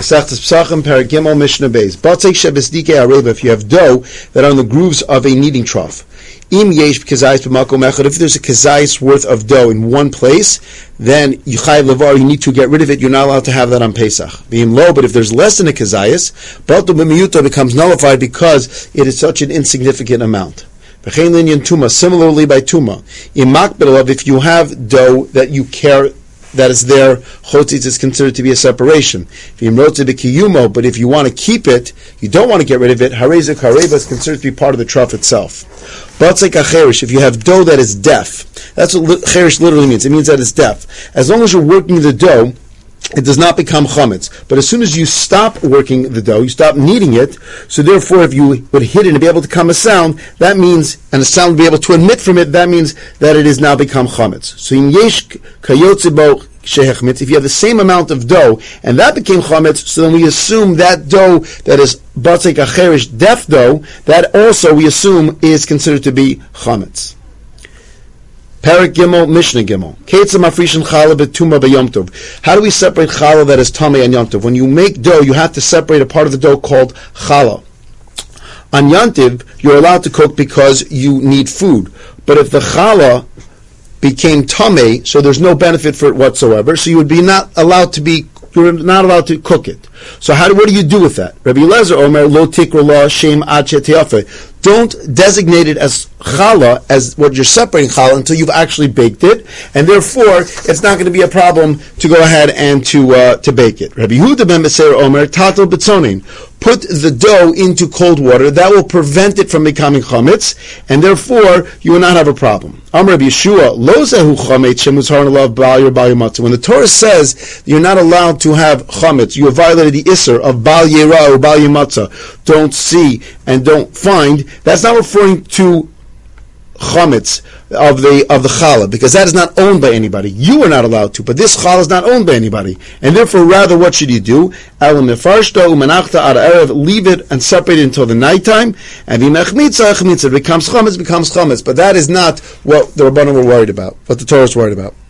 Masechtas Pesachim, Perek Gimel, Mishnah Beis. Batzek shebesdike areva, if you have dough that are on the grooves of a kneading trough. Im yesh kazayis b'makom echad, if there's a kazayis worth of dough in one place, then you chayav levar, you need to get rid of it. You're not allowed to have that on Pesach. Being low, but if there's less than a kazayis, balto b'miyuta becomes nullified because it is such an insignificant amount. V'chein linyan tuma, similarly by tuma. In makbel, if you have dough that you care that is there, chotzitz is considered to be a separation. But if you want to keep it, you don't want to get rid of it, hareza kareva is considered to be part of the trough itself. Batzek acherish, if you have dough that is deaf, that's what cherish literally means. It means that it's deaf. As long as you're working the dough, it does not become chametz. But as soon as you stop working the dough, you stop kneading it, so therefore if you would hit it and be able to come a sound, that means, and a sound would be able to emit from it, that means that it has now become chametz. So in yesh kayotze bo shehechmitz, if you have the same amount of dough, and that became chametz, so then we assume that dough that is batzek acherish, deaf dough, that also we assume is considered to be chametz. Perek Gimel, Mishnah Gimel. Ketzah mafrishin challah betuma b'yom tov. How do we separate challah that is tamei on Yom Tov? When you make dough, you have to separate a part of the dough called challah. On Yom Tov, you're allowed to cook because you need food. But if the challah became tamei, so there's no benefit for it whatsoever, so you would be not allowed to cook it. So what do you do with that? Rabbi Eliezer Omer, lo tikra la shem ad she'te'afeh. Don't designate it as challah, as what you're separating challah, until you've actually baked it, and therefore it's not going to be a problem to go ahead and to bake it. Rabbi Yehuda ben Beser Omer, tatel betzonin. Put the dough into cold water. That will prevent it from becoming chametz, and therefore you will not have a problem. Amar Rabbi Yeshua, lo zehu chametz shemuzharon alav ba'al yer matzah. When the Torah says you're not allowed to have chametz, you have violated the isser of ba'al yera or ba'al yer matzah. Don't see and don't find. That's not referring to chametz of the challah, because that is not owned by anybody. You are not allowed to, but this challah is not owned by anybody, and therefore, rather, what should you do? Leave it and separate it until the nighttime, and it becomes chametz, but that is not what the Rabbanan were worried about, what the Torah is worried about.